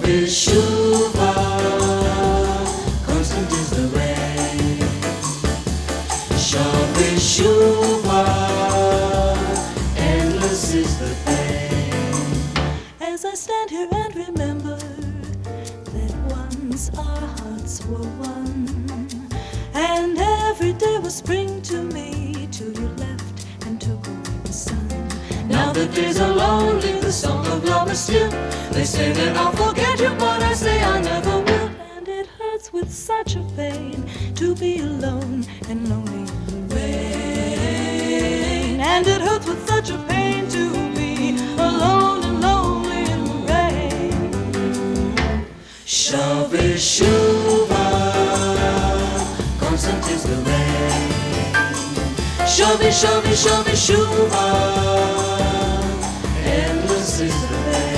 Shuva, constant is the rain. Shabbat Shuva, endless is the pain. As I stand here and remember that once our hearts were one, and every day was spring to me till you left and took away the sun. Now the days are lonely, the song of love is still. They say that I'll forget you, but I say I never will. And it hurts with such a pain to be alone and lonely in the rain. And it hurts with such a pain to be alone and lonely in the rain. Shabbat Shuva, constant is the rain. Shabbat Shuva, endless is the pain.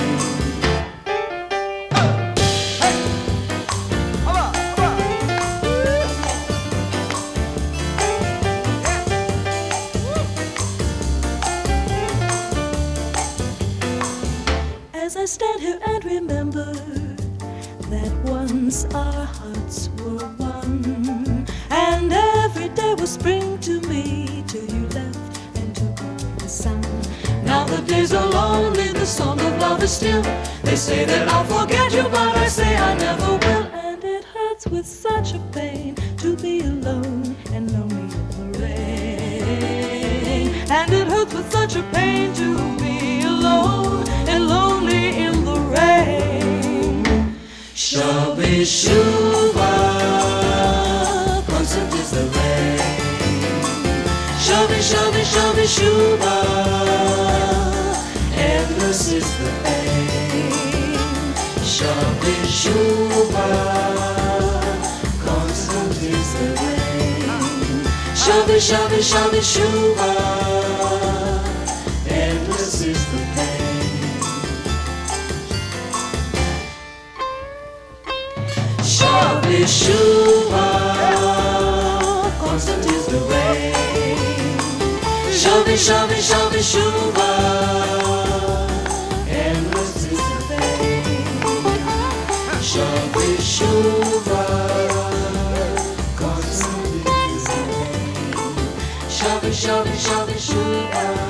As I stand here and remember that once our hearts were one, and every day was spring to me till you left and took away the sun. Now the days are lonely, the song of love is still. They say that I'll forget you, but I say I never will. And it hurts with such a pain to be alone and lonely in the rain. And it hurts with such a pain to be alone and lonely in the rain. Shabbat Shuva, constant is the rain. Shabbat Shuva, endless is the pain. Shabbat Shuva, constant is the rain. Shabbat Shuva, endless is the pain. Shabbat Shuva, constant is the rain. Shabbat Shuva, endless is the pain. Shabbat Shuva, constant is the rain. Shabbat Shuva.